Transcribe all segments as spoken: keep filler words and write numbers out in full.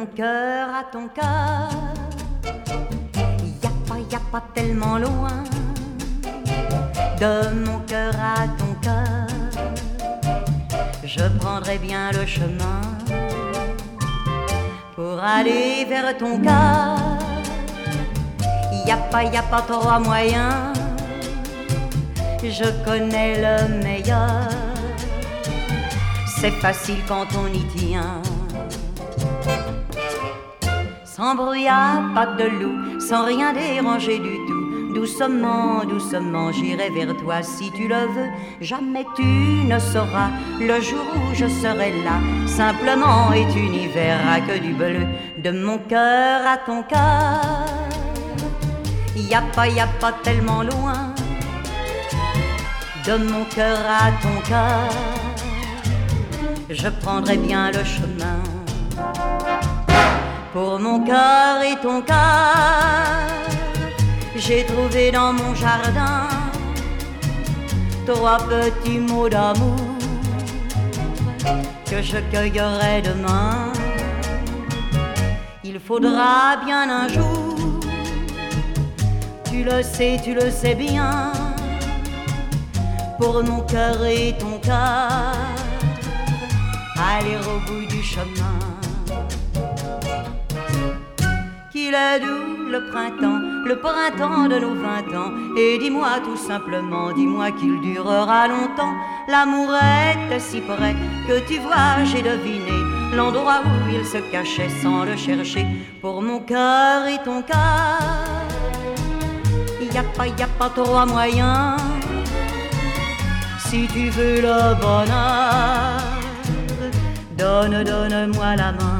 mon cœur à ton cœur, y a pas, y a pas tellement loin. De mon cœur à ton cœur, je prendrai bien le chemin pour aller vers ton cœur. Y a pas, y a pas trois moyens, je connais le meilleur. C'est facile quand on y tient. Sans brouillard, pas de loup, sans rien déranger du tout. Doucement, doucement, j'irai vers toi si tu le veux. Jamais tu ne sauras le jour où je serai là. Simplement, et tu n'y verras que du bleu. De mon cœur à ton cœur, y a pas, y a pas tellement loin. De mon cœur à ton cœur, je prendrai bien le chemin. Pour mon cœur et ton cœur, j'ai trouvé dans mon jardin trois petits mots d'amour que je cueillerai demain. Il faudra bien un jour, tu le sais, tu le sais bien, pour mon cœur et ton cœur, aller au bout du chemin. Qu'il est doux le printemps, le printemps de nos vingt ans. Et dis-moi tout simplement, dis-moi qu'il durera longtemps. L'amour est si près que tu vois, j'ai deviné l'endroit où il se cachait sans le chercher. Pour mon cœur et ton cœur, y a pas, y a pas trois moyens. Si tu veux le bonheur, donne, donne-moi la main.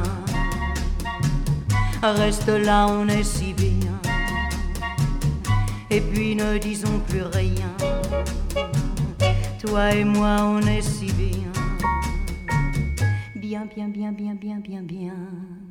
Reste là, on est si bien. Et puis ne disons plus rien. Toi et moi, on est si bien. Bien, bien, bien, bien, bien, bien, bien.